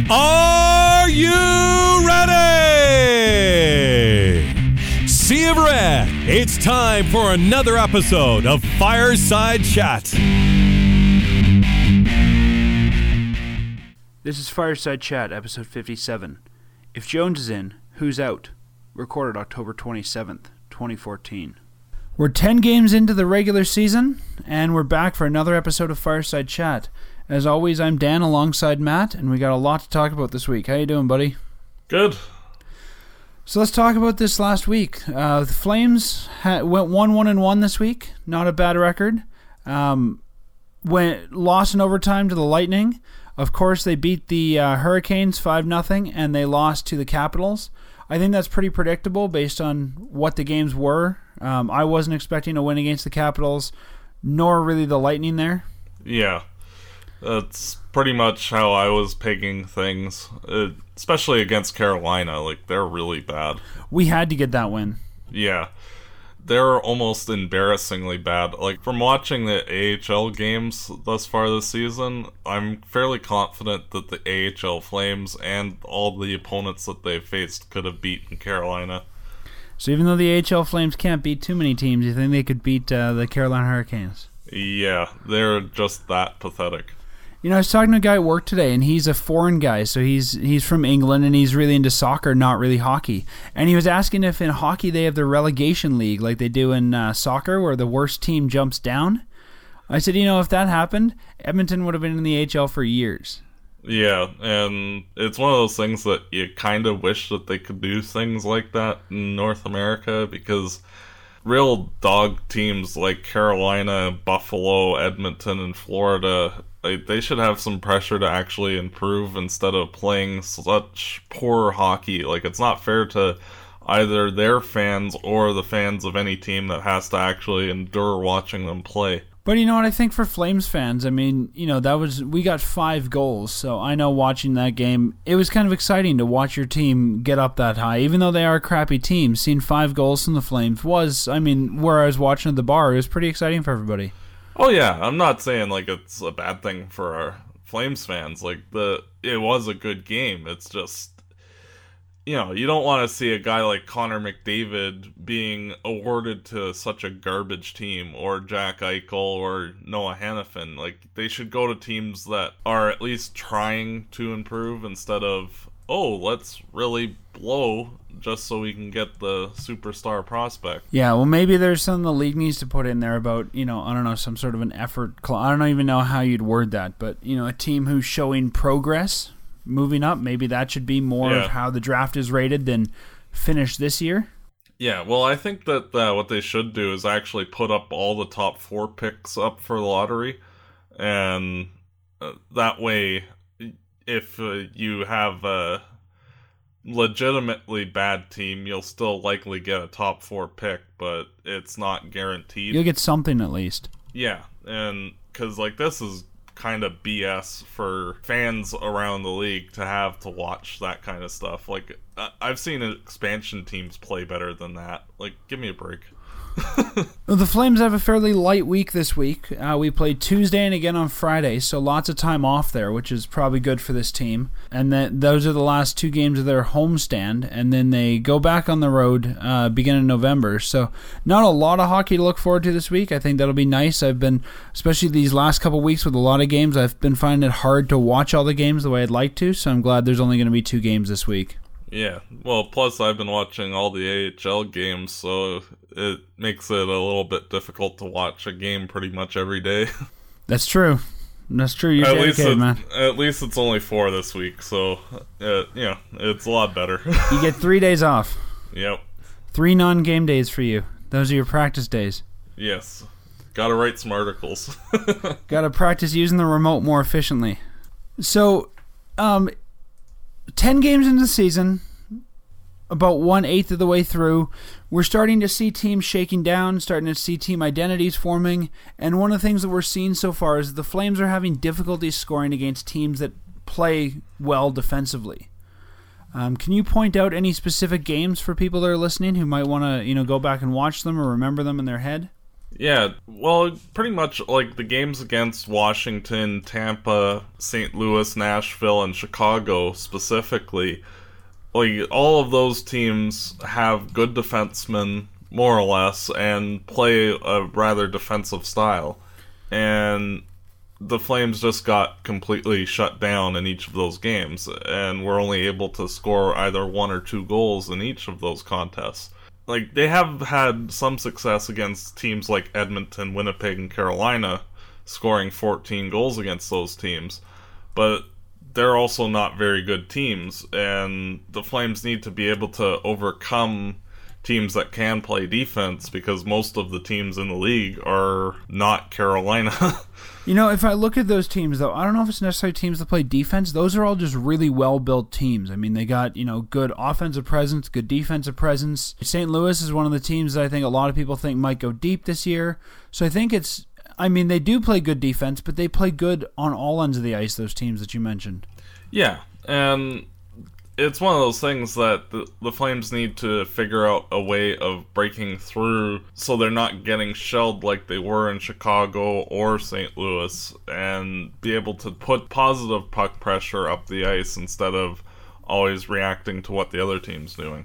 Are you ready? Sea of Red, it's time for another episode of Fireside Chat. This is Fireside Chat, episode 57. If Jones is in, who's out? Recorded October 27th, 2014. We're 10 games into the regular season, and we're back for another episode of Fireside Chat. As always, I'm Dan alongside Matt, and we got a lot to talk about this week. How you doing, buddy? Good. So let's talk about this last week. The Flames went 1-1-1 this week. Not a bad record. Lost in overtime to the Lightning. Of course, they beat the Hurricanes 5-0, and they lost to the Capitals. I think that's pretty predictable based on what the games were. I wasn't expecting a win against the Capitals, nor really the Lightning there. Yeah, that's pretty much how I was pegging things, especially against Carolina. Like, they're really bad. We had to get that win. Yeah, they're almost embarrassingly bad. Like, from watching the AHL games thus far this season, I'm fairly confident that the AHL Flames and all the opponents that they've faced could have beaten Carolina. So even though the AHL Flames can't beat too many teams, you think they could beat the Carolina Hurricanes? Yeah, they're just that pathetic. You know, I was talking to a guy at work today, and he's a foreign guy, so he's from England, and he's really into soccer, not really hockey. And he was asking if in hockey they have the relegation league like they do in soccer, where the worst team jumps down. I said, if that happened, Edmonton would have been in the AHL for years. Yeah, and it's one of those things that you kind of wish that they could do things like that in North America, because real dog teams like Carolina, Buffalo, Edmonton, and Florida, they should have some pressure to actually improve instead of playing such poor hockey. Like, it's not fair to either their fans or the fans of any team that has to actually endure watching them play. But you know what, I think for Flames fans, I mean, we got 5 goals, so I know watching that game, it was kind of exciting to watch your team get up that high. Even though they are a crappy team, seeing 5 goals from the Flames was, where I was watching at the bar, it was pretty exciting for everybody. Oh yeah, I'm not saying like it's a bad thing for our Flames fans. Like, it was a good game. It's just, you don't want to see a guy like Connor McDavid being awarded to such a garbage team, or Jack Eichel or Noah Hanifin. Like, they should go to teams that are at least trying to improve instead of, let's really blow just so we can get the superstar prospect. Yeah, well, maybe there's something the league needs to put in there about, I don't know, some sort of an effort. I don't even know how you'd word that, but, a team who's showing progress, moving up, maybe that should be more of how the draft is rated than finish this year. Yeah, well, I think that what they should do is actually put up all the top 4 picks up for the lottery, and that way, if you have a legitimately bad team, you'll still likely get a top 4 pick, but it's not guaranteed. You'll get something at least. Yeah, and because this is kind of BS for fans around the league to have to watch that kind of stuff. Like, I've seen expansion teams play better than that. Like, give me a break. The Flames have a fairly light week this week. We played Tuesday and again on Friday, so lots of time off there, which is probably good for this team. And those are the last 2 games of their homestand, and then they go back on the road beginning of November. So not a lot of hockey to look forward to this week. I think that'll be nice. I've been, especially these last couple weeks with a lot of games, I've been finding it hard to watch all the games the way I'd like to, so I'm glad there's only going to be 2 games this week. Yeah, well, plus I've been watching all the AHL games, so it makes it a little bit difficult to watch a game pretty much every day. That's true. You're dedicated, man. At least it's only 4 this week, so, it's a lot better. You get 3 days off. Yep. 3 non-game days for you. Those are your practice days. Yes. Gotta write some articles. Gotta practice using the remote more efficiently. So, 10 games into the season, about 1/8 of the way through, we're starting to see teams shaking down, starting to see team identities forming, and one of the things that we're seeing so far is the Flames are having difficulty scoring against teams that play well defensively. Can you point out any specific games for people that are listening who might want to, go back and watch them or remember them in their head? Yeah, well, pretty much like the games against Washington, Tampa, St. Louis, Nashville, and Chicago specifically, like all of those teams have good defensemen, more or less, and play a rather defensive style. And the Flames just got completely shut down in each of those games, and were only able to score either 1 or 2 goals in each of those contests. Like, they have had some success against teams like Edmonton, Winnipeg, and Carolina, scoring 14 goals against those teams. But they're also not very good teams, and the Flames need to be able to overcome teams that can play defense, because most of the teams in the league are not Carolina. You know, if I look at those teams, though, I don't know if it's necessarily teams that play defense. Those are all just really well-built teams. I mean, they got, good offensive presence, good defensive presence. St. Louis is one of the teams that I think a lot of people think might go deep this year. So I think they do play good defense, but they play good on all ends of the ice, those teams that you mentioned. Yeah, and it's one of those things that the Flames need to figure out a way of breaking through so they're not getting shelled like they were in Chicago or St. Louis, and be able to put positive puck pressure up the ice instead of always reacting to what the other team's doing.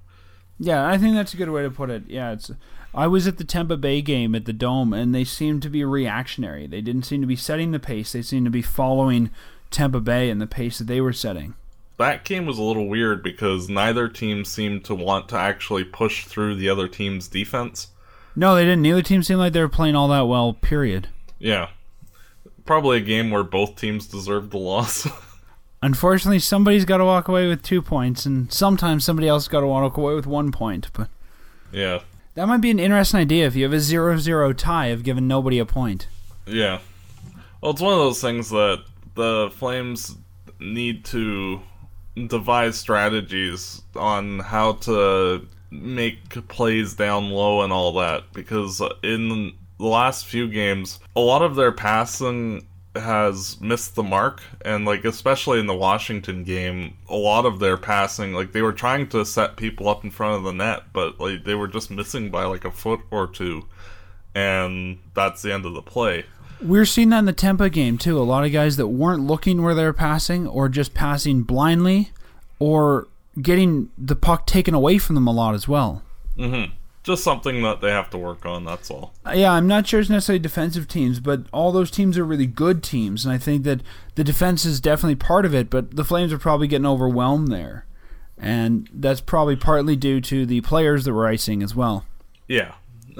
Yeah, I think that's a good way to put it. Yeah, I was at the Tampa Bay game at the Dome, and they seemed to be reactionary. They didn't seem to be setting the pace. They seemed to be following Tampa Bay and the pace that they were setting. That game was a little weird because neither team seemed to want to actually push through the other team's defense. No, they didn't. Neither team seemed like they were playing all that well, period. Yeah. Probably a game where both teams deserved the loss. Unfortunately, somebody's got to walk away with 2 points, and sometimes somebody else got to walk away with 1 point. But yeah. That might be an interesting idea if you have a 0-0 tie of giving nobody a point. Yeah. Well, it's one of those things that the Flames need to devise strategies on how to make plays down low and all that, because in the last few games a lot of their passing has missed the mark, and especially in the Washington game, a lot of their passing, they were trying to set people up in front of the net, but they were just missing by a foot or two, and that's the end of the play. We're seeing that in the Tampa game, too. A lot of guys that weren't looking where they were passing, or just passing blindly, or getting the puck taken away from them a lot as well. Mm-hmm. Just something that they have to work on, that's all. Yeah, I'm not sure it's necessarily defensive teams, but all those teams are really good teams, and I think that the defense is definitely part of it, but the Flames are probably getting overwhelmed there. And that's probably partly due to the players that we're icing as well. Yeah.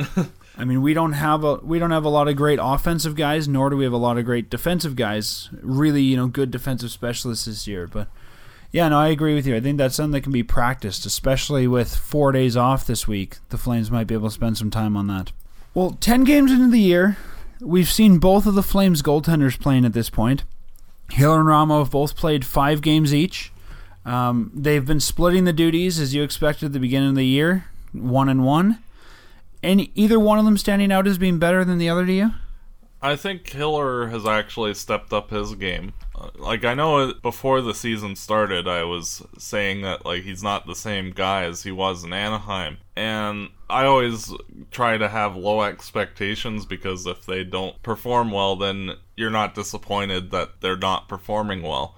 I mean, we don't have a lot of great offensive guys, nor do we have a lot of great defensive guys. Really, good defensive specialists this year. But yeah, no, I agree with you. I think that's something that can be practiced, especially with 4 days off this week. The Flames might be able to spend some time on that. Well, 10 games into the year, we've seen both of the Flames goaltenders playing at this point. Hiller and Ramo have both played 5 games each. They've been splitting the duties as you expected at the beginning of the year, 1-1. And either one of them standing out as being better than the other to you? I think Hiller has actually stepped up his game. I know before the season started, I was saying that he's not the same guy as he was in Anaheim. And I always try to have low expectations, because if they don't perform well, then you're not disappointed that they're not performing well.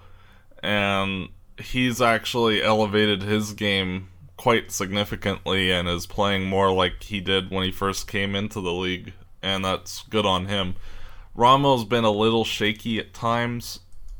And he's actually elevated his game quite significantly and is playing more like he did when he first came into the league, and that's good on him. Ramo's been a little shaky at times.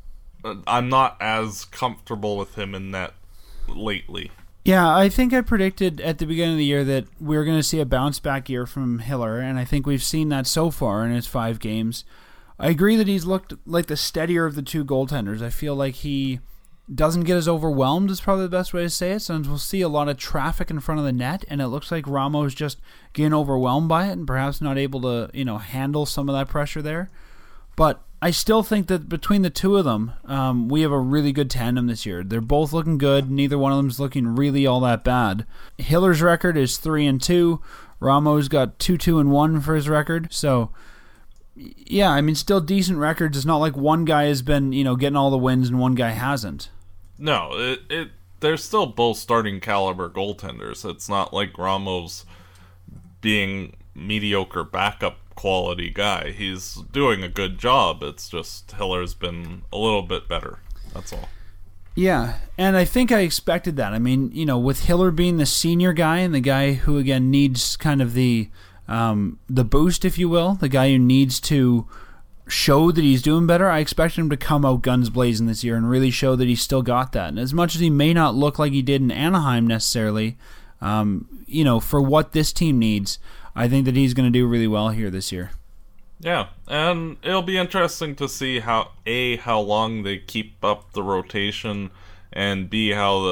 I'm not as comfortable with him in that lately. Yeah, I think I predicted at the beginning of the year that we were going to see a bounce back year from Hiller, and I think we've seen that so far in his 5 games. I agree that he's looked like the steadier of the 2 goaltenders. I feel like he doesn't get as overwhelmed is probably the best way to say it. Sometimes we'll see a lot of traffic in front of the net, and it looks like Ramo's just getting overwhelmed by it and perhaps not able to, handle some of that pressure there. But I still think that between the 2 of them, we have a really good tandem this year. They're both looking good. Neither one of them is looking really all that bad. Hiller's record is 3-2. Ramo's got 2-1 for his record. So yeah, I mean, still decent records. It's not like one guy has been, getting all the wins and one guy hasn't. No, they're still both starting caliber goaltenders. It's not like Ramo's being mediocre backup quality guy. He's doing a good job. It's just Hiller's been a little bit better. That's all. Yeah, and I think I expected that. I mean, with Hiller being the senior guy and the guy who, again, needs kind of the boost, if you will, the guy who needs to show that he's doing better, I expected him to come out guns blazing this year and really show that he's still got that. And as much as he may not look like he did in Anaheim necessarily, for what this team needs, I think that he's going to do really well here this year. Yeah, and it'll be interesting to see how long they keep up the rotation, and B,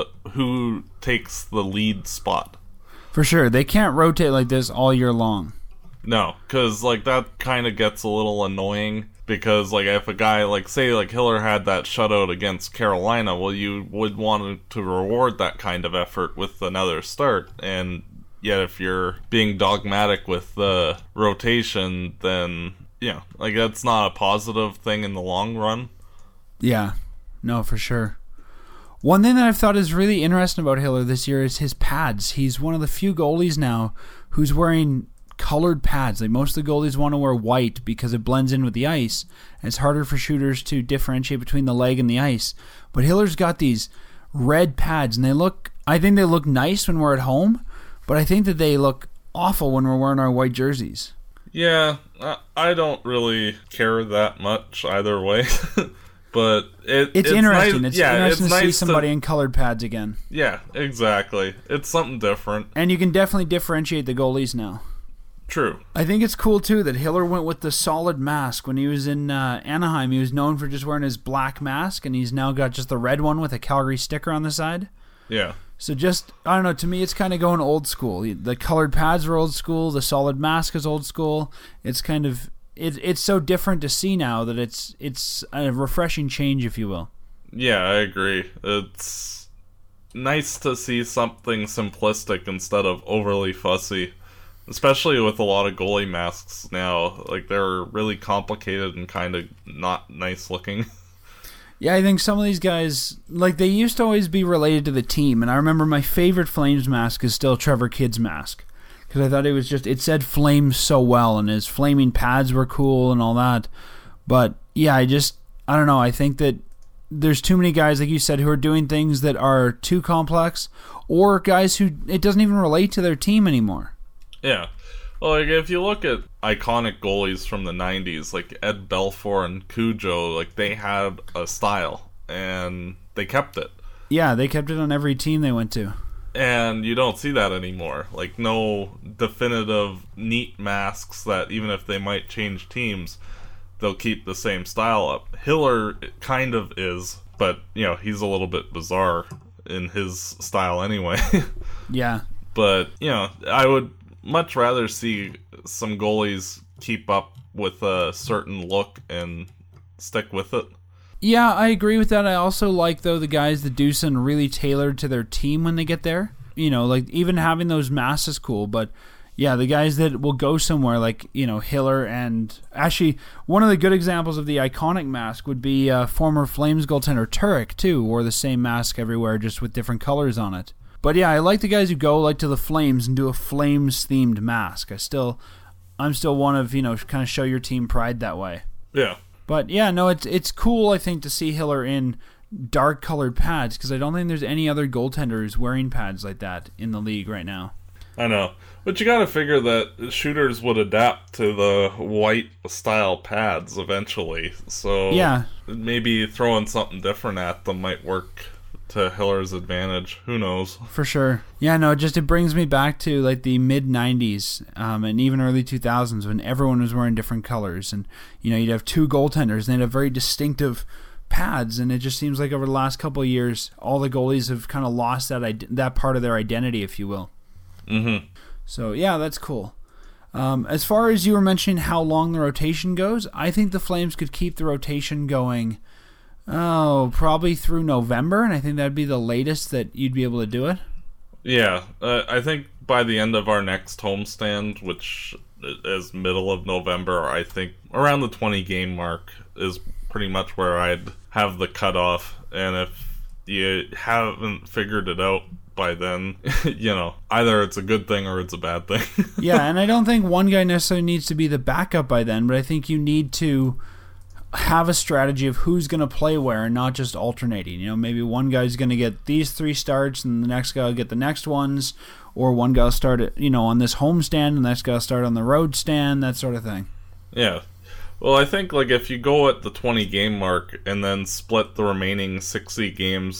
who takes the lead spot. For sure, they can't rotate like this all year long. No, because that kind of gets a little annoying. Because if a guy say Hiller had that shutout against Carolina, well, you would want to reward that kind of effort with another start, and yet if you're being dogmatic with the rotation, then that's not a positive thing in the long run. Yeah, no, for sure. One thing that I've thought is really interesting about Hiller this year is his pads. He's one of the few goalies now who's wearing colored pads. Most of the goalies want to wear white because it blends in with the ice, and it's harder for shooters to differentiate between the leg and the ice. But Hiller's got these red pads, and I think they look nice when we're at home, but I think that they look awful when we're wearing our white jerseys. Yeah, I don't really care that much either way. But it's interesting. Nice, it's interesting to see somebody in colored pads again. Yeah, exactly. It's something different. And you can definitely differentiate the goalies now. True. I think it's cool, too, that Hiller went with the solid mask. When he was in Anaheim, he was known for just wearing his black mask, and he's now got just the red one with a Calgary sticker on the side. Yeah. So I don't know, to me it's kind of going old school. The colored pads are old school, the solid mask is old school. It's kind of, it's so different to see now that it's a refreshing change, if you will. Yeah, I agree. It's nice to see something simplistic instead of overly fussy. Especially with a lot of goalie masks now. They're really complicated and kind of not nice looking. Yeah, I think some of these guys, they used to always be related to the team. And I remember my favorite Flames mask is still Trevor Kidd's mask. Because I thought it said Flames so well, and his flaming pads were cool and all that. But yeah, I don't know. I think that there's too many guys, like you said, who are doing things that are too complex, or guys who it doesn't even relate to their team anymore. Yeah. Well, if you look at iconic goalies from the 90s, like Ed Belfour and Cujo, they had a style, and they kept it. Yeah, they kept it on every team they went to. And you don't see that anymore. No definitive, neat masks that even if they might change teams, they'll keep the same style up. Hiller kind of is, but, he's a little bit bizarre in his style anyway. Yeah. But, I would much rather see some goalies keep up with a certain look and stick with it. Yeah, I agree with that. I also like, though, the guys that do something really tailored to their team when they get there. Even having those masks is cool, but yeah, the guys that will go somewhere Hiller, and actually one of the good examples of the iconic mask would be former Flames goaltender Turek, too, wore the same mask everywhere just with different colors on it. But yeah, I like the guys who go to the Flames and do a Flames-themed mask. I'm still one of, kind of show your team pride that way. Yeah. But yeah, no, it's cool, I think, to see Hiller in dark-colored pads, because I don't think there's any other goaltenders wearing pads like that in the league right now. I know. But you gotta figure that shooters would adapt to the white-style pads eventually. So yeah, maybe throwing something different at them might work to Hiller's advantage. Who knows? For sure. Yeah, no, it brings me back to the mid 90s and even early 2000s when everyone was wearing different colors, and you'd have two goaltenders and they'd have very distinctive pads, and it just seems like over the last couple of years all the goalies have kind of lost that part of their identity, if you will. Mm-hmm. So yeah, that's cool. As far as you were mentioning how long the rotation goes, I think the Flames could keep the rotation going probably through November, and I think that'd be the latest that you'd be able to do it. Yeah, I think by the end of our next homestand, which is middle of November, I think around the 20-game mark is pretty much where I'd have the cutoff. And if you haven't figured it out by then, either it's a good thing or it's a bad thing. Yeah, and I don't think one guy necessarily needs to be the backup by then, but I think you need to have a strategy of who's going to play where and not just alternating. Maybe one guy's going to get these 3 starts and the next guy will get the next ones, or one guy will start on this home stand and the next guy will start on the road stand, that sort of thing. Yeah. Well, I think if you go at the 20 game mark and then split the remaining 60 games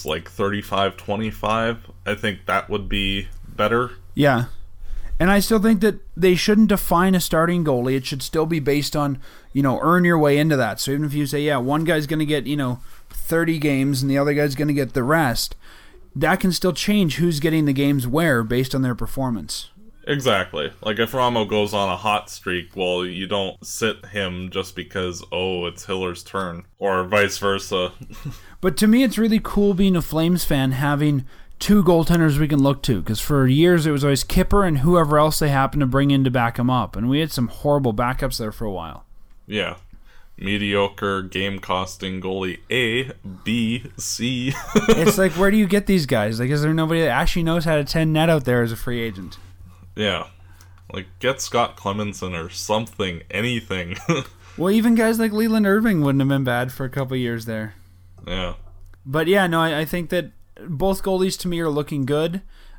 35-25, I think that would be better. Yeah. And I still think that they shouldn't define a starting goalie. It should still be based on, earn your way into that. So even if you say, one guy's going to get, 30 games and the other guy's going to get the rest, that can still change who's getting the games where based on their performance. Exactly. If Ramo goes on a hot streak, well, you don't sit him just because, it's Hiller's turn, or vice versa. But to me, it's really cool being a Flames fan, having 2 goaltenders we can look to, because for years it was always Kipper and whoever else they happened to bring in to back him up, and we had some horrible backups there for a while. Yeah. Mediocre game-costing goalie A, B, C. It's where do you get these guys? Is there nobody that actually knows how to 10 net out there as a free agent? Yeah. Get Scott Clemmensen or something, anything. Well, even guys like Leland Irving wouldn't have been bad for a couple years there. Yeah. But yeah, no, I think that both goalies to me are looking good.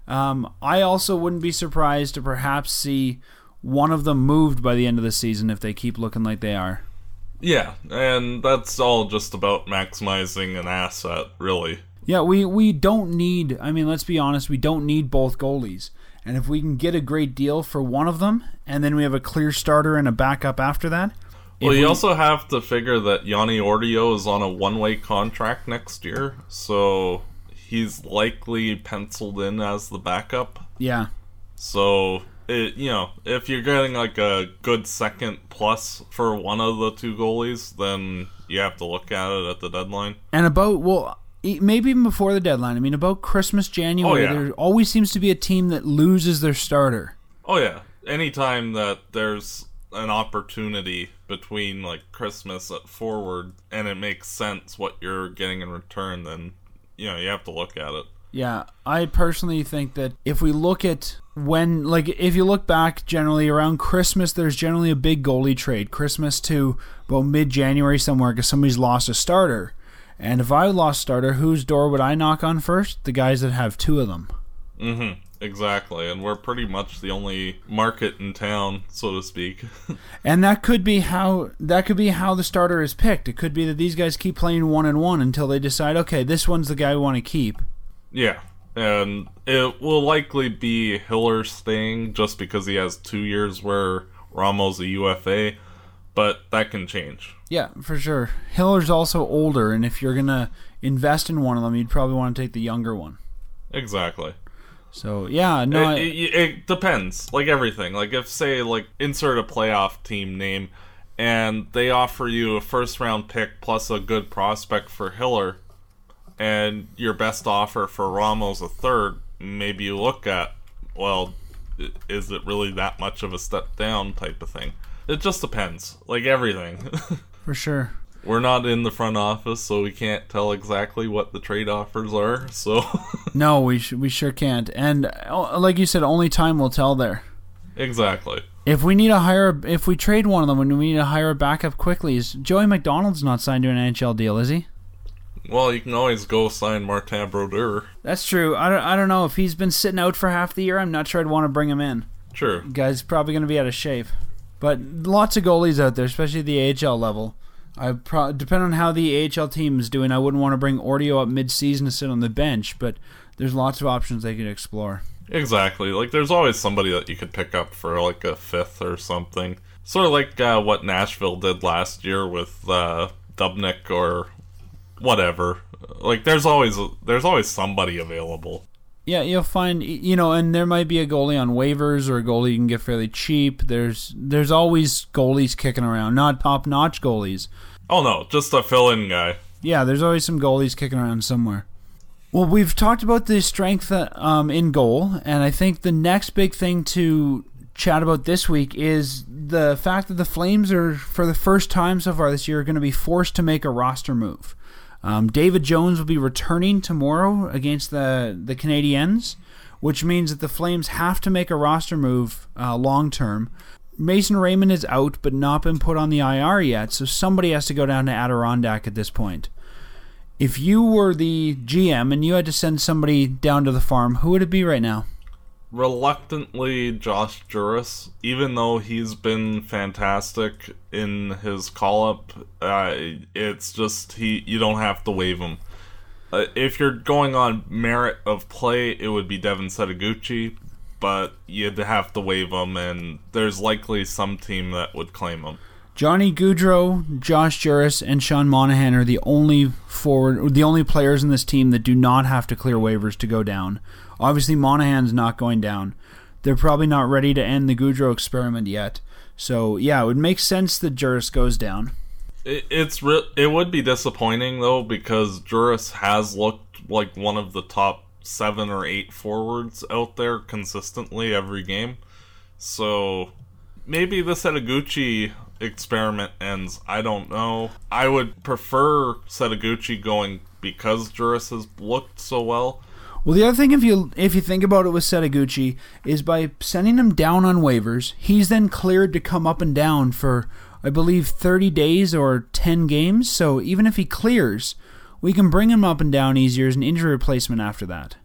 I also wouldn't be surprised to perhaps see one of them moved by the end of the season if they keep looking like they are. Yeah, and that's all just about maximizing an asset, really. Yeah, we don't need, let's be honest, we don't need both goalies. And if we can get a great deal for one of them, and then we have a clear starter and a backup after that. Well, you also have to figure that Yanni Ortio is on a one-way contract next year, so he's likely penciled in as the backup. Yeah. So, if you're getting a good second plus for one of the 2 goalies, then you have to look at it at the deadline. And maybe even before the deadline. About Christmas, January, there always seems to be a team that loses their starter. Oh, yeah. Anytime that there's an opportunity between, Christmas at forward, and it makes sense what you're getting in return, then, you have to look at it. Yeah, I personally think that if we look at if you look back generally around Christmas, there's generally a big goalie trade. Christmas to about mid-January somewhere because somebody's lost a starter. And if I lost starter, whose door would I knock on first? The guys that have 2 of them. Mm-hmm. Exactly. And we're pretty much the only market in town, so to speak. And that could be how the starter is picked. It could be that these guys keep playing 1-1 until they decide, okay, this one's the guy we want to keep. Yeah. And it will likely be Hiller staying just because he has 2 years where Ramo's a UFA. But that can change. Yeah, for sure. Hiller's also older, and if you're going to invest in one of them, you'd probably want to take the younger one. Exactly. So, yeah, no... It depends. Everything. If, say, insert a playoff team name, and they offer you a first-round pick plus a good prospect for Hiller, and your best offer for Ramos a third, maybe you look at, well, is it really that much of a step down type of thing? It just depends. Everything. For sure. We're not in the front office, so we can't tell exactly what the trade offers are, so... No, we sure can't. And, like you said, only time will tell there. Exactly. If we trade one of them and we need to hire a backup quickly, Joey McDonald's not signed to an NHL deal, is he? Well, you can always go sign Martin Brodeur. That's true. I don't know. If he's been sitting out for half the year, I'm not sure I'd want to bring him in. Sure. Guy's probably going to be out of shape. But lots of goalies out there, especially at the AHL level. Depending on how the AHL team is doing, I wouldn't want to bring Ortio up mid-season to sit on the bench, but there's lots of options they could explore. Exactly. There's always somebody that you could pick up for a 5th or something. Sort of what Nashville did last year with Dubnyk or whatever. There's always somebody available. Yeah, you'll find, and there might be a goalie on waivers or a goalie you can get fairly cheap. There's always goalies kicking around, not top-notch goalies. Oh, no, just a fill-in guy. Yeah, there's always some goalies kicking around somewhere. Well, we've talked about the strength in goal, and I think the next big thing to chat about this week is the fact that the Flames are, for the first time so far this year, going to be forced to make a roster move. David Jones will be returning tomorrow against the Canadiens, which means that the Flames have to make a roster move long term. Mason Raymond is out but not been put on the IR yet, so somebody has to go down to Adirondack at this point. If you were the GM and you had to send somebody down to the farm, who would it be right now? Reluctantly, Josh Juris, even though he's been fantastic in his call-up, it's just you don't have to waive him. If you're going on merit of play, it would be Devin Setoguchi, but you'd have to waive him, and there's likely some team that would claim him. Johnny Gaudreau, Josh Juris, and Sean Monahan are the only players in this team that do not have to clear waivers to go down. Obviously, Monahan's not going down. They're probably not ready to end the Gaudreau experiment yet. So, yeah, it would make sense that Juris goes down. It would be disappointing, though, because Juris has looked like one of the top 7 or 8 forwards out there consistently every game. So, maybe the Setoguchi experiment ends. I don't know. I would prefer Setoguchi going because Juris has looked so well. Well, the other thing, if you think about it with Setoguchi, is by sending him down on waivers, he's then cleared to come up and down for, I believe, 30 days or 10 games. So even if he clears, we can bring him up and down easier as an injury replacement after that.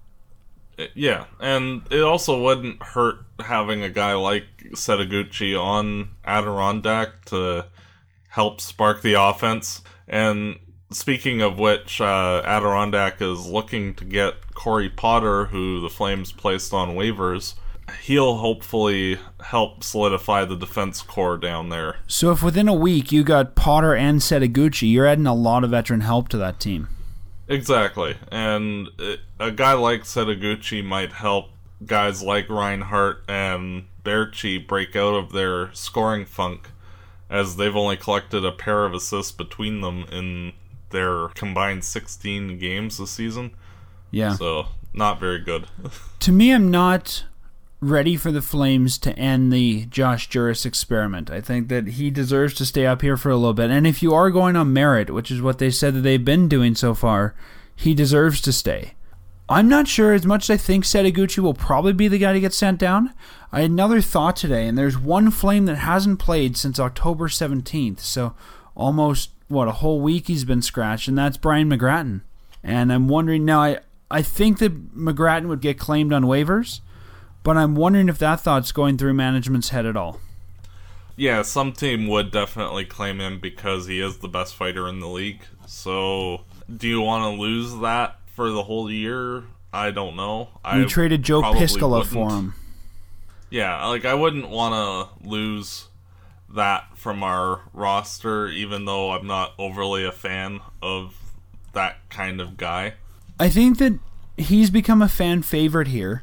Yeah, and it also wouldn't hurt having a guy like Setoguchi on Adirondack to help spark the offense. And speaking of which, Adirondack is looking to get Corey Potter, who the Flames placed on waivers. He'll hopefully help solidify the defense core down there. So if within a week you got Potter and Setoguchi, you're adding a lot of veteran help to that team. Exactly, and a guy like Setoguchi might help guys like Reinhart and Berchi break out of their scoring funk, as they've only collected a pair of assists between them in their combined 16 games this season. Yeah. So, not very good. To me, I'm not ready for the Flames to end the Josh Juris experiment. I think that he deserves to stay up here for a little bit. And if you are going on merit, which is what they said that they've been doing so far, he deserves to stay. I'm not sure, as much as I think Setoguchi will probably be the guy to get sent down. I had another thought today, and there's one Flame that hasn't played since October 17th, so almost, a whole week he's been scratched, and that's Brian McGrattan. And I'm wondering, now I think that McGrattan would get claimed on waivers, but I'm wondering if that thought's going through management's head at all. Yeah, some team would definitely claim him because he is the best fighter in the league. So, do you want to lose that for the whole year? I don't know. We traded Joe Piscola for him. Yeah, I wouldn't want to lose that from our roster, even though I'm not overly a fan of that kind of guy. I think that he's become a fan favorite here.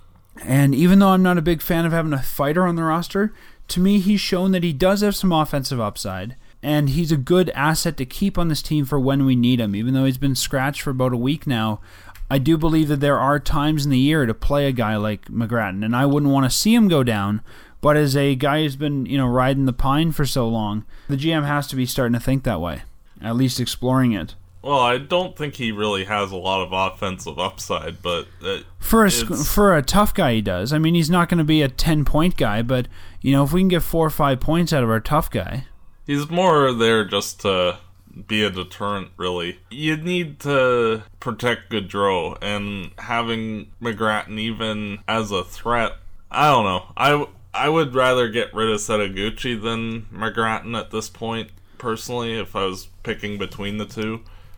And even though I'm not a big fan of having a fighter on the roster, to me he's shown that he does have some offensive upside, and he's a good asset to keep on this team for when we need him. Even though he's been scratched for about a week now, I do believe that there are times in the year to play a guy like McGrattan, and I wouldn't want to see him go down, but as a guy who's been, riding the pine for so long, the GM has to be starting to think that way, at least exploring it. Well, I don't think he really has a lot of offensive upside, but for a tough guy, he does. I mean, he's not going to be a 10-point guy, but if we can get 4 or 5 points out of our tough guy, he's more there just to be a deterrent. Really, you need to protect Gaudreau, and having McGrattan even as a threat, I don't know. I would rather get rid of Setoguchi than McGrattan at this point, personally, if I was picking between the two.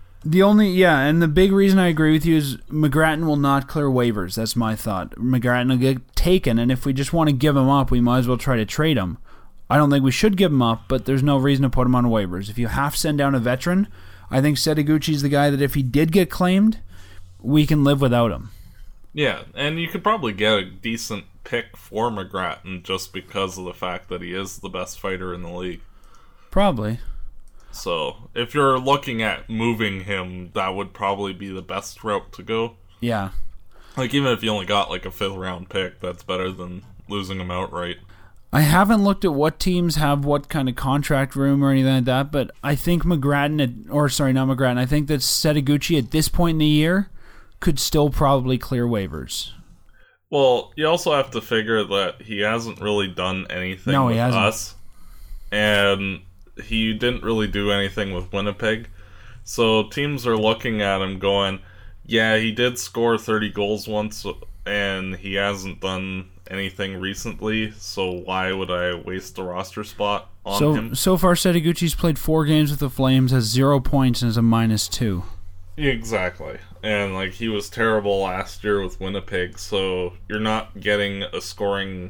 And the big reason I agree with you is McGrattan will not clear waivers. That's my thought. McGrattan will get taken, and if we just want to give him up, we might as well try to trade him. I don't think we should give him up, but there's no reason to put him on waivers. If you have to send down a veteran, I think Setoguchi's the guy that if he did get claimed, we can live without him. Yeah, and you could probably get a decent pick for McGrattan just because of the fact that he is the best fighter in the league. Probably. So, if you're looking at moving him, that would probably be the best route to go. Yeah. Even if you only got a 5th round pick, that's better than losing him outright. I haven't looked at what teams have what kind of contract room or anything like that, but I think I think that Setoguchi at this point in the year could still probably clear waivers. Well, you also have to figure that he hasn't really done anything with us, and he didn't really do anything with Winnipeg. So teams are looking at him going, yeah, he did score 30 goals once, and he hasn't done anything recently, so why would I waste a roster spot on him? So far, Setoguchi's played 4 games with the Flames, has 0 points, and is a -2. Exactly. And like he was terrible last year with Winnipeg, so you're not getting a scoring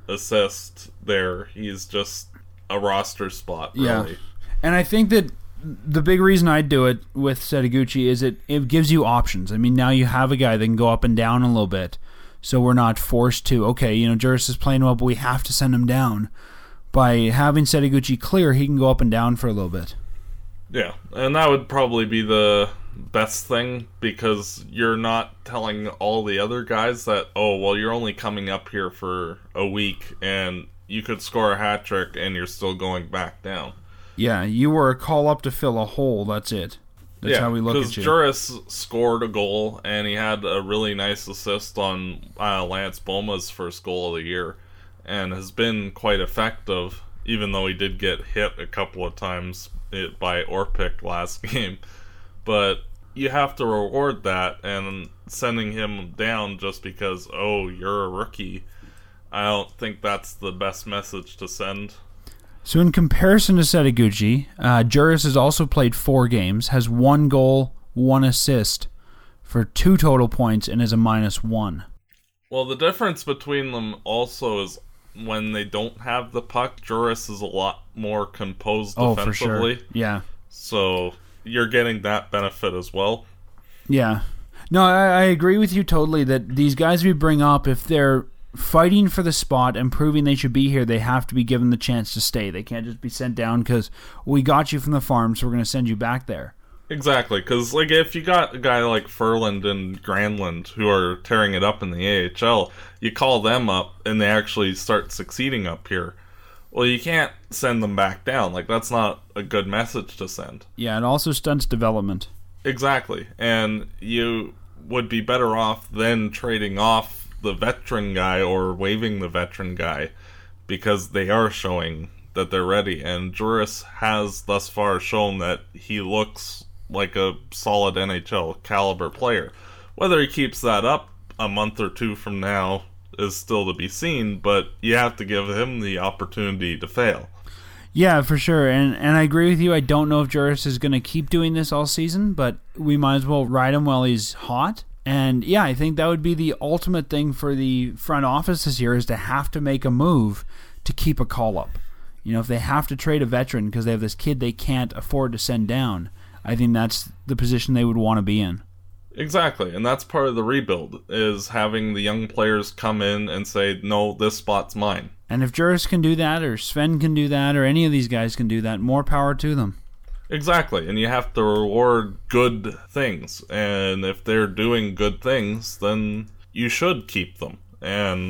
assist there. He's just a roster spot, really. Yeah. And I think that the big reason I'd do it with Setoguchi is it gives you options. I mean, now you have a guy that can go up and down a little bit, so we're not forced to, okay, Juris is playing well, but we have to send him down. By having Setoguchi clear, he can go up and down for a little bit. Yeah, and that would probably be the best thing, because you're not telling all the other guys that, oh, well, you're only coming up here for a week, and you could score a hat trick, and you're still going back down. Yeah, you were a call up to fill a hole, that's it. That's how we look at you. Because Juris scored a goal, and he had a really nice assist on Lance Boma's first goal of the year, and has been quite effective, even though he did get hit a couple of times by Orpik last game. But you have to reward that, and sending him down just because, oh, you're a rookie, I don't think that's the best message to send. So in comparison to Setoguchi, Juris has also played 4 games, has 1 goal, 1 assist for 2 total points, and is a -1. Well, the difference between them also is when they don't have the puck, Juris is a lot more composed defensively. For sure. Yeah. So you're getting that benefit as well. Yeah. No, I agree with you totally that these guys we bring up, if they're fighting for the spot and proving they should be here, they have to be given the chance to stay. They can't just be sent down because we got you from the farm, so we're going to send you back there. Exactly, because like if you got a guy like Furland and Granlund who are tearing it up in the AHL, you call them up and they actually start succeeding up here. Well, you can't send them back down. Like, that's not a good message to send. Yeah, it also stunts development. Exactly, and you would be better off than trading off the veteran guy or waiving the veteran guy, because they are showing that they're ready, and Juris has thus far shown that he looks like a solid NHL caliber player. Whether he keeps that up a month or 2 from now is still to be seen, but you have to give him the opportunity to fail. Yeah, for sure, and I agree with you. I don't know if Juris is going to keep doing this all season, but we might as well ride him while he's hot. And yeah, I think that would be the ultimate thing for the front office this year, is to have to make a move to keep a call-up. If they have to trade a veteran because they have this kid they can't afford to send down, I think that's the position they would want to be in. Exactly, and that's part of the rebuild, is having the young players come in and say, no, this spot's mine. And if Juris can do that, or Sven can do that, or any of these guys can do that, more power to them. Exactly, and you have to reward good things, and if they're doing good things, then you should keep them. And,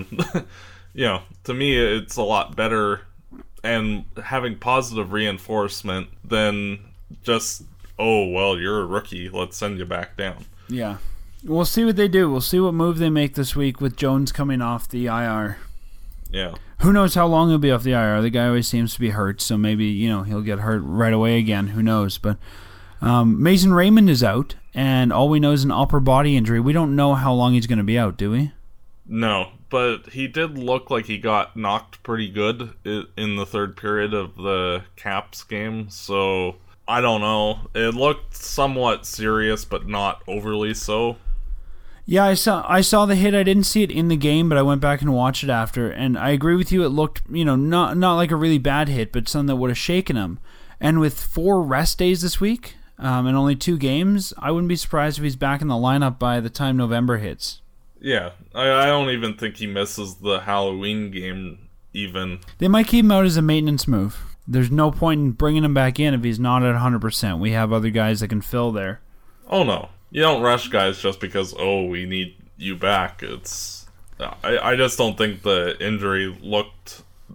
to me, it's a lot better and having positive reinforcement than just, oh, well, you're a rookie, let's send you back down. Yeah. We'll see what they do. We'll see what move they make this week with Jones coming off the IR. Yeah. Who knows how long he'll be off the IR? The guy always seems to be hurt, so maybe, he'll get hurt right away again. Who knows? But Mason Raymond is out, and all we know is an upper body injury. We don't know how long he's going to be out, do we? No, but he did look like he got knocked pretty good in the third period of the Caps game, so I don't know. It looked somewhat serious, but not overly so. Yeah, I saw the hit. I didn't see it in the game, but I went back and watched it after, and I agree with you. It looked, not like a really bad hit, but something that would have shaken him. And with 4 rest days this week, and only 2 games, I wouldn't be surprised if he's back in the lineup by the time November hits. Yeah, I don't even think he misses the Halloween game even. They might keep him out as a maintenance move. There's no point in bringing him back in if he's not at 100%. We have other guys that can fill there. Oh, no. You don't rush guys just because, we need you back. I just don't think the injury looked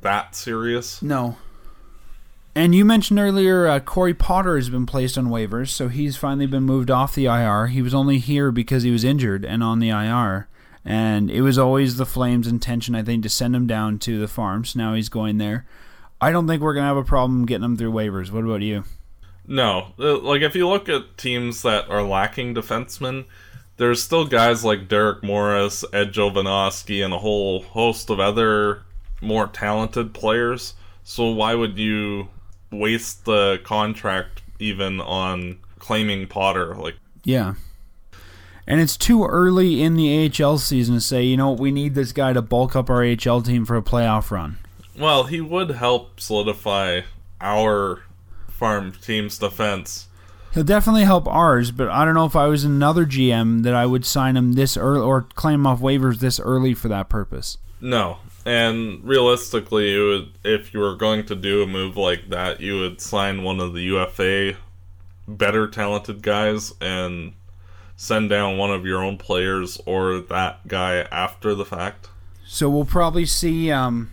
that serious. No. And you mentioned earlier Corey Potter has been placed on waivers, so he's finally been moved off the IR. He was only here because he was injured and on the IR. And it was always the Flames' intention, I think, to send him down to the farms. Now he's going there. I don't think we're going to have a problem getting him through waivers. What about you? No. Like, if you look at teams that are lacking defensemen, there's still guys like Derek Morris, Ed Jovanovski, and a whole host of other more talented players. So why would you waste the contract even on claiming Potter? Yeah. And it's too early in the AHL season to say, we need this guy to bulk up our AHL team for a playoff run. Well, he would help solidify our farm team's defense. He'll definitely help ours, but I don't know if I was another GM that I would sign him this early or claim him off waivers this early for that purpose. No. And realistically, if you were going to do a move like that, you would sign one of the UFA better talented guys and send down one of your own players or that guy after the fact. So we'll probably see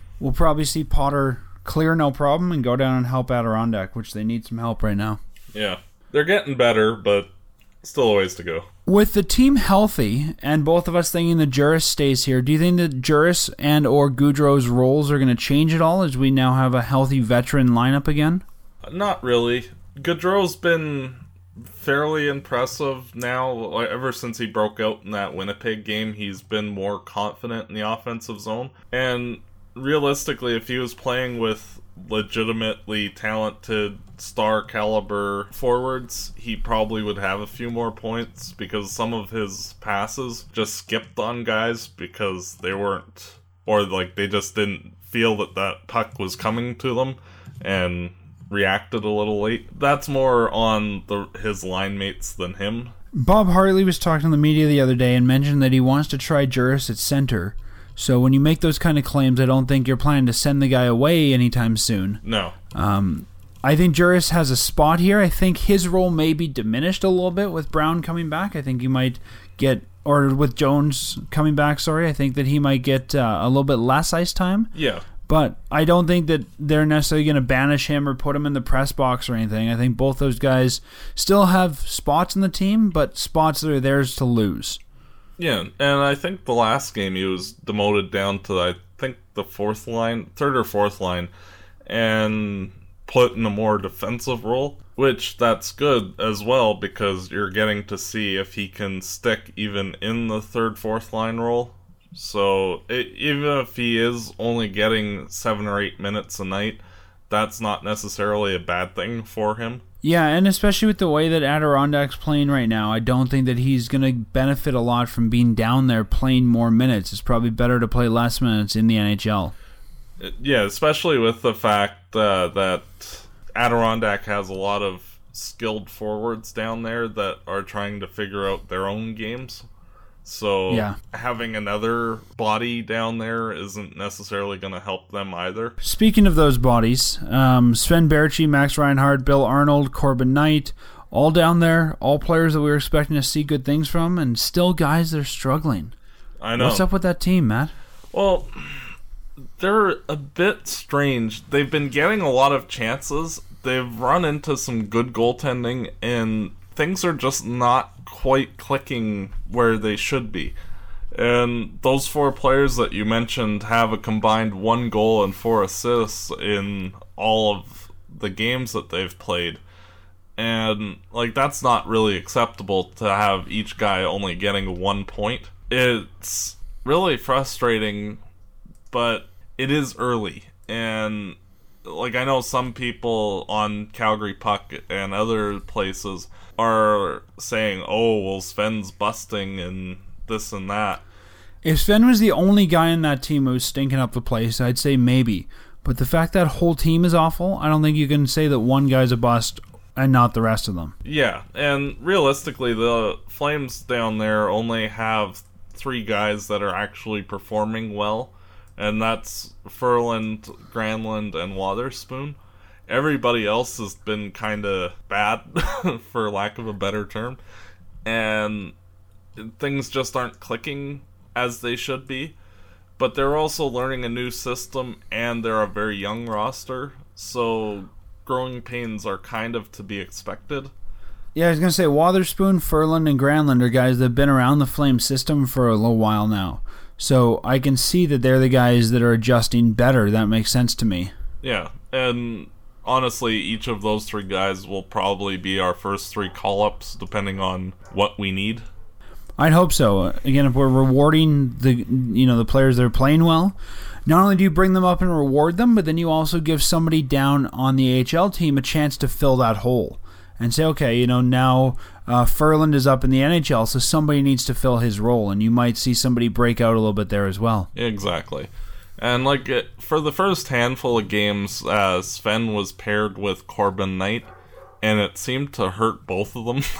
Potter clear no problem and go down and help Adirondack, which they need some help right now. Yeah. They're getting better, but still a ways to go. With the team healthy, and both of us thinking that Juris stays here, do you think that Juris and or Goudreau's roles are going to change at all as we now have a healthy veteran lineup again? Not really. Goudreau's been fairly impressive now. Ever since he broke out in that Winnipeg game, he's been more confident in the offensive zone. And realistically, if he was playing with legitimately talented star caliber forwards, he probably would have a few more points because some of his passes just skipped on guys because they weren't, or they just didn't feel that puck was coming to them and reacted a little late. That's more on his line mates than him. Bob Hartley was talking to the media the other day and mentioned that he wants to try Juris at center. So when you make those kind of claims, I don't think you're planning to send the guy away anytime soon. No. I think Juris has a spot here. I think his role may be diminished a little bit with Brown coming back. I think you might get, or with Jones coming back, I think that he might get a little bit less ice time. Yeah. But I don't think that they're necessarily going to banish him or put him in the press box or anything. I think both those guys still have spots in the team, but spots that are theirs to lose. Yeah, and I think the last game he was demoted down to, I think, the third or fourth line, and put in a more defensive role, which that's good as well because you're getting to see if he can stick even in the third, fourth line role. So even if he is only getting 7 or 8 minutes a night, that's not necessarily a bad thing for him. Yeah, and especially with the way that Adirondack's playing right now, I don't think that he's going to benefit a lot from being down there playing more minutes. It's probably better to play less minutes in the NHL. Yeah, especially with the fact that Adirondack has a lot of skilled forwards down there that are trying to figure out their own games. So yeah, having another body down there isn't necessarily going to help them either. Speaking of those bodies, Sven Baertschi, Max Reinhardt, Bill Arnold, Corbin Knight, all down there, all players that we were expecting to see good things from, and still guys that are struggling. I know. What's up with that team, Matt? Well, they're a bit strange. They've been getting a lot of chances. They've run into some good goaltending, and things are just not quite clicking where they should be. And those 4 players that you mentioned have a combined 1 goal and 4 assists in all of the games that they've played. And that's not really acceptable to have each guy only getting 1 point. It's really frustrating, but it is early. And I know some people on Calgary Puck and other places are saying, oh, well, Sven's busting and this and that. If Sven was the only guy in that team who was stinking up the place, I'd say maybe. But the fact that whole team is awful, I don't think you can say that one guy's a bust and not the rest of them. Yeah, and realistically, the Flames down there only have 3 guys that are actually performing well, and that's Ferland, Granlund, and Wotherspoon. Everybody else has been kind of bad, for lack of a better term, and things just aren't clicking as they should be. but they're also learning a new system, and they're a very young roster, so growing pains are kind of to be expected. Yeah, I was going to say, Wotherspoon, Furland, and Granlund are guys that have been around the Flame system for a little while now. So I can see that they're the guys that are adjusting better. That makes sense to me. Yeah, and honestly, each of those three guys will probably be our first three call-ups, depending on what we need. I'd hope so. Again, if we're rewarding the players that are playing well, not only do you bring them up and reward them, but then you also give somebody down on the AHL team a chance to fill that hole and say, okay, now Furland is up in the NHL, so somebody needs to fill his role, and you might see somebody break out a little bit there as well. Exactly. And for the first handful of games, Sven was paired with Corbin Knight, and it seemed to hurt both of them.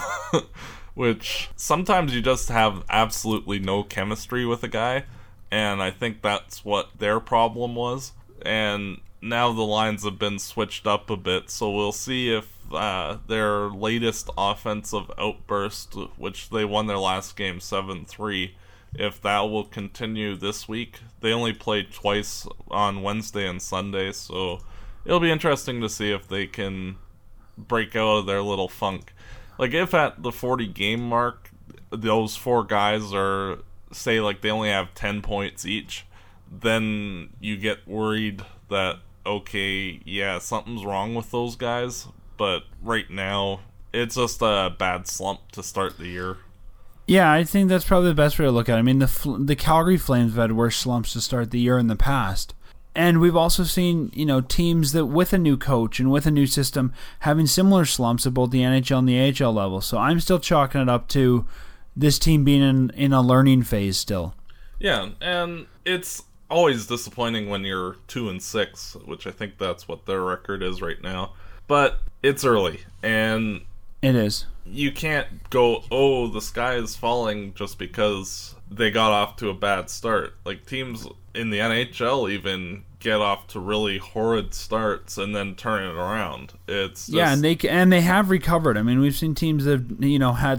Which sometimes you just have absolutely no chemistry with a guy, and I think that's what their problem was. And now the lines have been switched up a bit, so we'll see if their latest offensive outburst, which they won their last game 7-3, if that will continue this week. They only played twice on Wednesday and Sunday, so it'll be interesting to see if they can break out of their little funk. If at the 40 game mark, those four guys are, say, they only have 10 points each, then you get worried that, okay, yeah, something's wrong with those guys. But right now, it's just a bad slump to start the year. Yeah, I think that's probably the best way to look at it. I mean, the Calgary Flames have had worse slumps to start the year in the past. And we've also seen, teams that with a new coach and with a new system having similar slumps at both the NHL and the AHL level. So I'm still chalking it up to this team being in a learning phase still. Yeah, and it's always disappointing when you're 2-6, which I think that's what their record is right now. But it's early, and it is. You can't go, oh, the sky is falling just because they got off to a bad start. Teams in the NHL even get off to really horrid starts and then turn it around. It's just... Yeah, and they have recovered. I mean, we've seen teams that had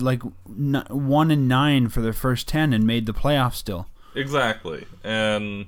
1-9 for their first 10 and made the playoffs still. Exactly, and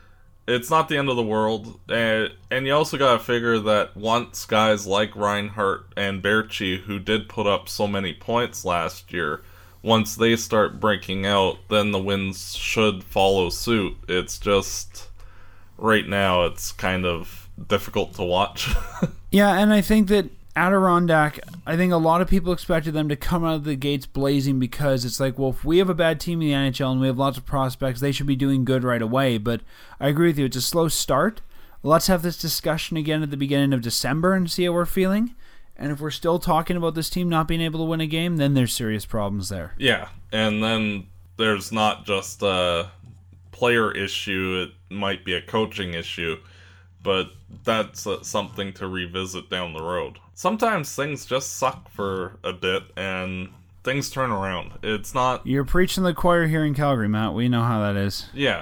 it's not the end of the world. And you also got to figure that once guys like Reinhart and Berchi, who did put up so many points last year, once they start breaking out, then the wins should follow suit. It's just, right now, it's kind of difficult to watch. Yeah, and I think that Adirondack, I think a lot of people expected them to come out of the gates blazing because it's if we have a bad team in the NHL and we have lots of prospects, they should be doing good right away. But I agree with you, it's a slow start. Let's have this discussion again at the beginning of December and see how we're feeling. And if we're still talking about this team not being able to win a game, then there's serious problems there. Yeah, and then there's not just a player issue, it might be a coaching issue, but that's something to revisit down the road. Sometimes things just suck for a bit, and things turn around. It's not... You're preaching the choir here in Calgary, Matt. We know how that is. Yeah,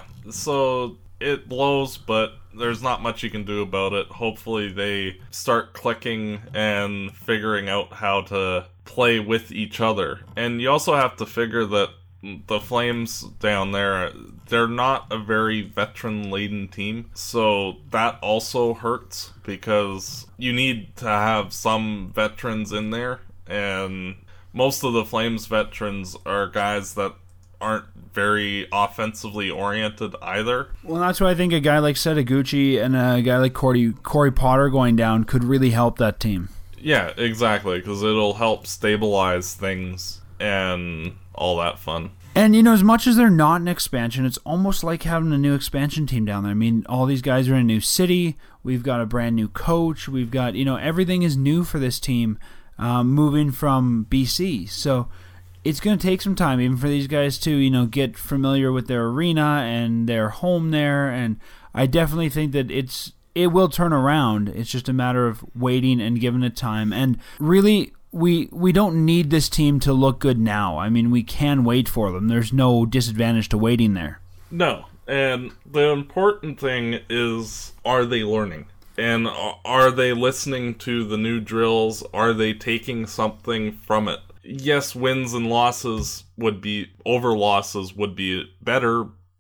so it blows, but there's not much you can do about it. Hopefully they start clicking and figuring out how to play with each other. And you also have to figure that the Flames down there, they're not a very veteran-laden team. So that also hurts because you need to have some veterans in there. And most of the Flames veterans are guys that aren't very offensively oriented either. Well, that's why I think a guy like Setaguchi and a guy like Corey Potter going down could really help that team. Yeah, exactly, because it'll help stabilize things and all that fun. And, as much as they're not an expansion, it's almost like having a new expansion team down there. I mean, all these guys are in a new city. We've got a brand new coach. We've got, everything is new for this team moving from BC. So it's going to take some time even for these guys to, get familiar with their arena and their home there. And I definitely think that it will turn around. It's just a matter of waiting and giving it time. And really, we don't need this team to look good now. I mean, we can wait for them. There's no disadvantage to waiting there. No. And the important thing is, are they learning? And are they listening to the new drills? Are they taking something from it? Yes, wins and losses would be better,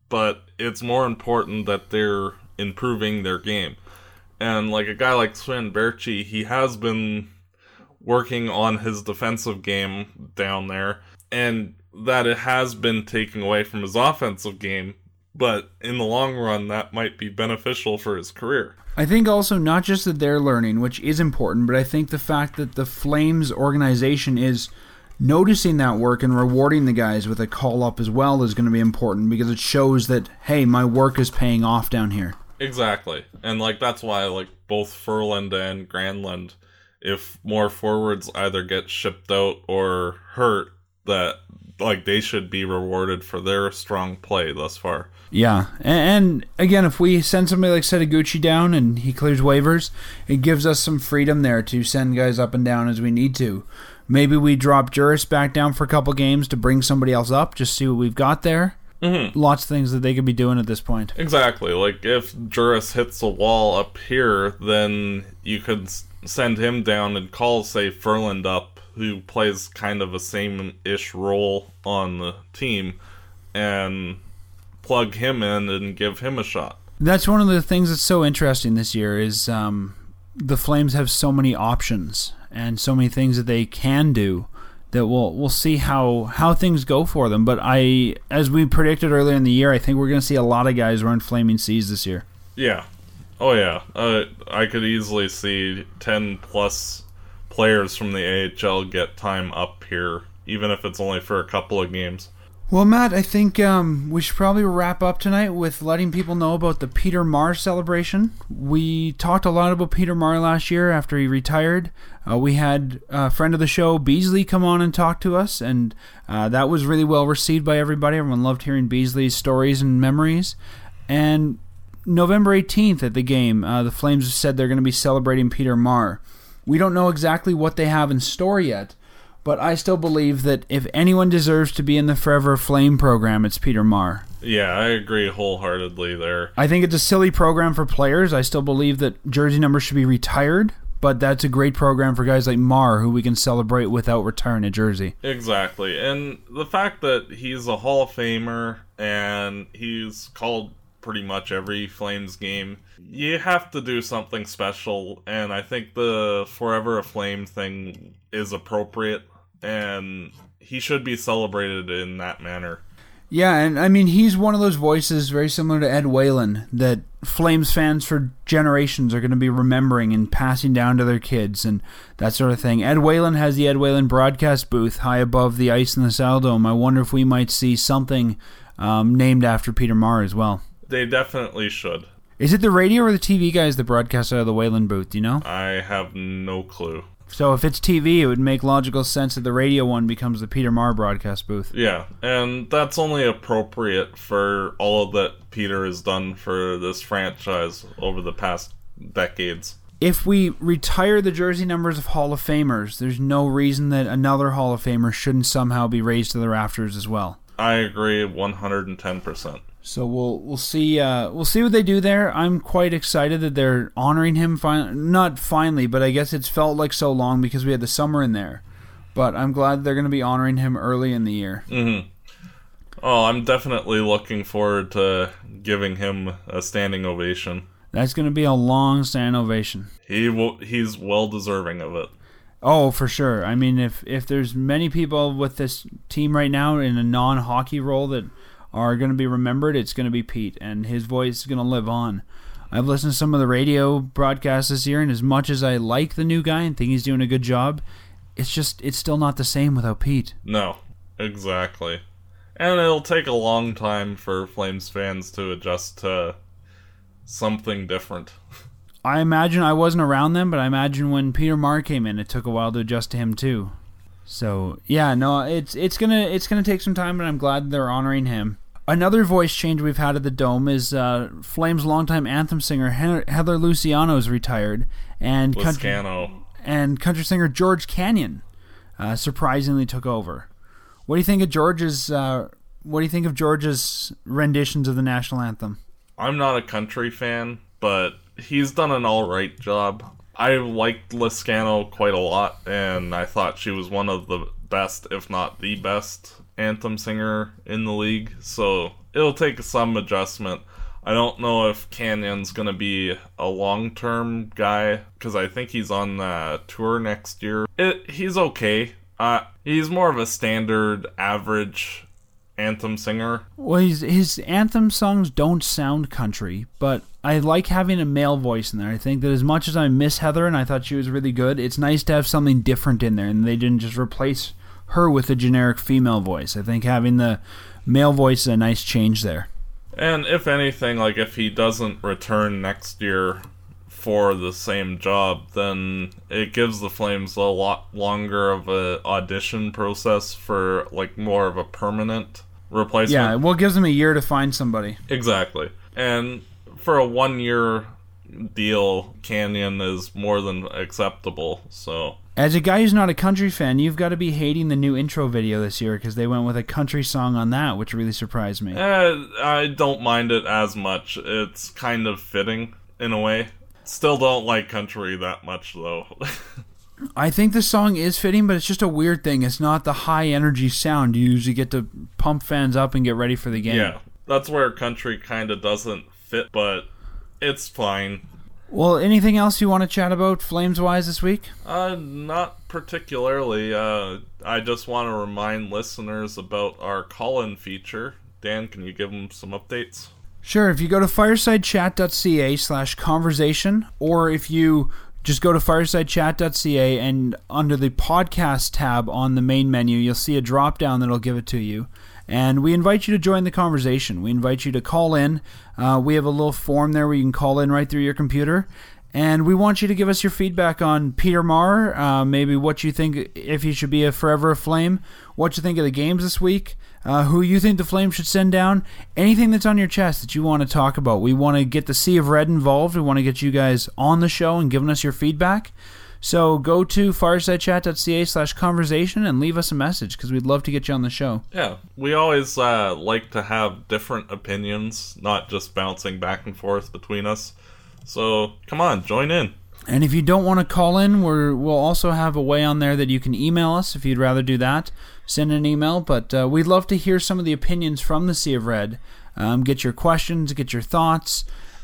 but it's more important that they're improving their game. And like a guy like Sven Berchi, he has been working on his defensive game down there, and that it has been taking away from his offensive game, but in the long run, that might be beneficial for his career. I think also not just that they're learning, which is important, but I think the fact that the Flames organization is noticing that work and rewarding the guys with a call-up as well is going to be important, because it shows that, hey, my work is paying off down here. Exactly. And like that's why like both Furland and Granlund, if more forwards either get shipped out or hurt, that like they should be rewarded for their strong play thus far. Yeah, and again, if we send somebody like Setaguchi down and he clears waivers, it gives us some freedom there to send guys up and down as we need to. Maybe we drop Juris back down for a couple games to bring somebody else up, just see what we've got there. Mm-hmm. Lots of things that they could be doing at this point. Exactly. Like if Juris hits a wall up here, then you could send him down and call, say, Furland up, who plays kind of a same-ish role on the team, and plug him in and give him a shot. That's one of the things that's so interesting this year is the Flames have so many options and so many things that they can do that we'll see how things go for them. But as we predicted earlier in the year, I think we're going to see a lot of guys run Flaming Seas this year. Yeah. Oh, yeah. I could easily see 10-plus players from the AHL get time up here, even if it's only for a couple of games. Well, Matt, I think we should probably wrap up tonight with letting people know about the Peter Maher celebration. We talked a lot about Peter Maher last year after he retired. We had a friend of the show, Beasley, come on and talk to us, and that was really well received by everybody. Everyone loved hearing Beasley's stories and memories. And November 18th at the game, the Flames have said they're going to be celebrating Peter Maher. We don't know exactly what they have in store yet, but I still believe that if anyone deserves to be in the Forever Flame program, it's Peter Maher. Yeah, I agree wholeheartedly there. I think it's a silly program for players. I still believe that jersey numbers should be retired, but that's a great program for guys like Maher, who we can celebrate without retiring a jersey. Exactly, and the fact that he's a Hall of Famer and he's called pretty much every Flames game, you have to do something special, and I think the Forever a Flame thing is appropriate, and he should be celebrated in that manner. Yeah, and I mean, he's one of those voices very similar to Ed Whalen that Flames fans for generations are going to be remembering and passing down to their kids and that sort of thing. Ed Whalen has the Ed Whalen broadcast booth high above the ice in the Saddledome. I wonder if we might see something named after Peter Maher as well. They definitely should. Is it the radio or the TV guys that broadcast out of the Whalen booth, do you know? I have no clue. So if it's TV, it would make logical sense that the radio one becomes the Peter Maher broadcast booth. Yeah, and that's only appropriate for all of that Peter has done for this franchise over the past decades. If we retire the jersey numbers of Hall of Famers, there's no reason that another Hall of Famer shouldn't somehow be raised to the rafters as well. I agree 110%. So we'll see what they do there. I'm quite excited that they're honoring him. Not finally, but I guess it's felt like so long because we had the summer in there. But I'm glad they're going to be honoring him early in the year. Mm-hmm. Oh, I'm definitely looking forward to giving him a standing ovation. That's going to be a long standing ovation. He's well deserving of it. Oh, for sure. I mean, if there's many people with this team right now in a non-hockey role that are going to be remembered, it's going to be Pete, and his voice is going to live on. I've listened to some of the radio broadcasts this year, and as much as I like the new guy and think he's doing a good job, it's still not the same without Pete. No, exactly. And it'll take a long time for Flames fans to adjust to something different. I imagine I wasn't around then, but I imagine when Peter Maher came in, it took a while to adjust to him too. So yeah, no, it's gonna take some time, but I'm glad they're honoring him. Another voice change we've had at the Dome is Flames' longtime anthem singer Heather Luciano's retired, and country singer George Canyon surprisingly took over. What do you think of George's renditions of the national anthem? I'm not a country fan, but he's done an all right job. I liked Lascano quite a lot, and I thought she was one of the best, if not the best, anthem singer in the league, so it'll take some adjustment. I don't know if Canyon's going to be a long-term guy, because I think he's on the tour next year. He's okay. He's more of a standard, average anthem singer. Well, his anthem songs don't sound country, but I like having a male voice in there. I think that as much as I miss Heather, and I thought she was really good, it's nice to have something different in there, and they didn't just replace her with a generic female voice. I think having the male voice is a nice change there. And if anything, like if he doesn't return next year for the same job, then it gives the Flames a lot longer of a audition process for like more of a permanent replacement. Yeah, well, it gives them a year to find somebody. Exactly. And for a 1-year deal, Canyon is more than acceptable, so... As a guy who's not a country fan, you've got to be hating the new intro video this year because they went with a country song on that, which really surprised me. I don't mind it as much. It's kind of fitting, in a way. Still don't like country that much, though. I think the song is fitting, but it's just a weird thing. It's not the high-energy sound you usually get to pump fans up and get ready for the game. Yeah, that's where country kind of doesn't fit, but it's fine. Well, anything else you want to chat about Flames-wise this week? Not particularly. I just want to remind listeners about our call-in feature. Dan, can you give them some updates? Sure. If you go to firesidechat.ca/conversation, or if you just go to firesidechat.ca and under the podcast tab on the main menu, you'll see a drop-down that'll give it to you. And we invite you to join the conversation. We invite you to call in. We have a little form there where you can call in right through your computer. And we want you to give us your feedback on Peter Maher, maybe what you think, if he should be a forever a Flame, what you think of the games this week, who you think the Flames should send down, anything that's on your chest that you want to talk about. We want to get the Sea of Red involved. We want to get you guys on the show and giving us your feedback. So go to firesidechat.ca/conversation and leave us a message because we'd love to get you on the show. Yeah, we always like to have different opinions, not just bouncing back and forth between us. So come on, join in. And if you don't want to call in, we'll also have a way on there that you can email us if you'd rather do that. Send an email, but we'd love to hear some of the opinions from the Sea of Red. Get your questions, get your thoughts,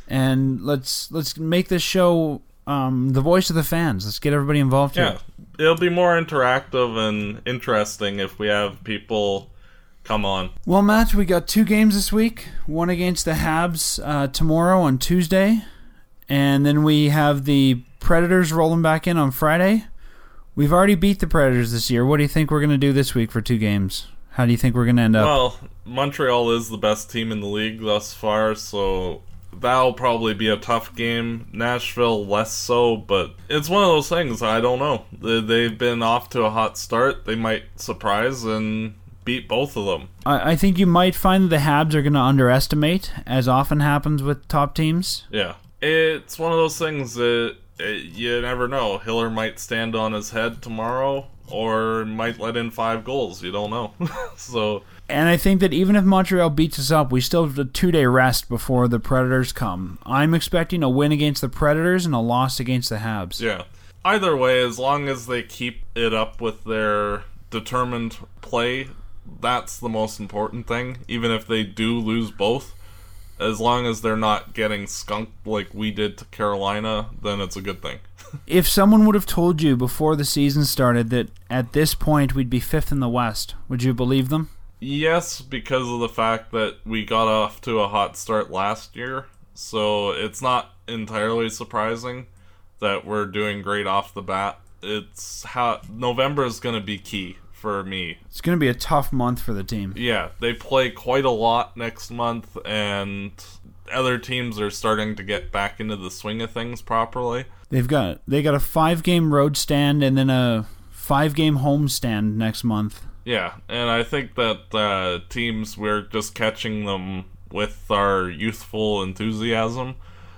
and let's make this show the voice of the fans. Let's get everybody involved here. Yeah, it'll be more interactive and interesting if we have people come on. Well, Matt, we got 2 games this week. One against the Habs tomorrow on Tuesday, and then we have the Predators rolling back in on Friday. We've already beat the Predators this year. What do you think we're going to do this week for 2 games? How do you think we're going to end up? Well, Montreal is the best team in the league thus far, so that'll probably be a tough game. Nashville less so, but it's one of those things. I don't know. They've been off to a hot start. They might surprise and beat both of them. I think you might find that the Habs are going to underestimate, as often happens with top teams. Yeah. It's one of those things that you never know. Hiller might stand on his head tomorrow or might let in 5 goals. You don't know. So... And I think that even if Montreal beats us up, we still have a 2-day rest before the Predators come. I'm expecting a win against the Predators and a loss against the Habs. Yeah. Either way, as long as they keep it up with their determined play, that's the most important thing. Even if they do lose both, as long as they're not getting skunked like we did to Carolina, then it's a good thing. If someone would have told you before the season started that at this point we'd be 5th in the West, would you believe them? Yes, because of the fact that we got off to a hot start last year, so it's not entirely surprising that we're doing great off the bat. It's how November is going to be key for me. It's going to be a tough month for the team. Yeah, they play quite a lot next month, and other teams are starting to get back into the swing of things properly. They got a 5-game road stand and then a 5-game home stand next month. Yeah, and I think that teams, we're just catching them with our youthful enthusiasm,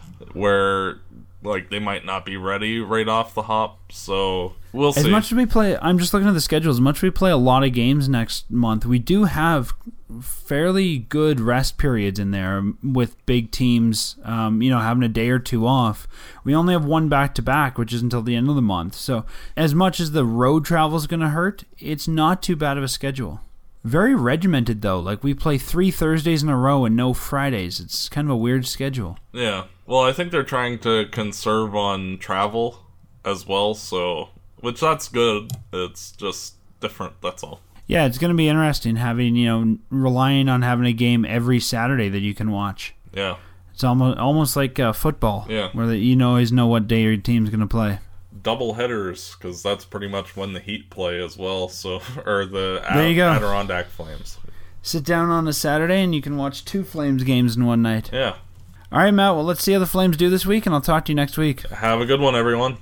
where like they might not be ready right off the hop, so we'll see. As much as we play, I'm just looking at the schedule, as much as we play a lot of games next month, we do have fairly good rest periods in there with big teams, having a day or 2 off. We only have 1 back-to-back, which is until the end of the month. So as much as the road travel is going to hurt, it's not too bad of a schedule. Very regimented, though. Like, we play 3 Thursdays in a row and no Fridays. It's kind of a weird schedule. Yeah. Well, I think they're trying to conserve on travel as well, so... Which, that's good. It's just different, that's all. Yeah, it's going to be interesting having, relying on having a game every Saturday that you can watch. Yeah. It's almost like football. Yeah. Where you always know what day your team's going to play. Double headers, because that's pretty much when the Heat play as well, so... Or the there you go. Adirondack Flames. Sit down on a Saturday and you can watch 2 Flames games in one night. Yeah. All right, Matt, well, let's see how the Flames do this week, and I'll talk to you next week. Have a good one, everyone.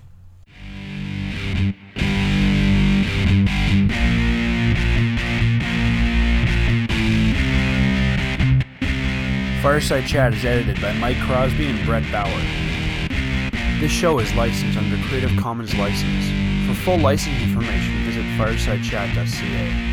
Fireside Chat is edited by Mike Crosby and Brett Bauer. This show is licensed under Creative Commons license. For full license information, visit firesidechat.ca.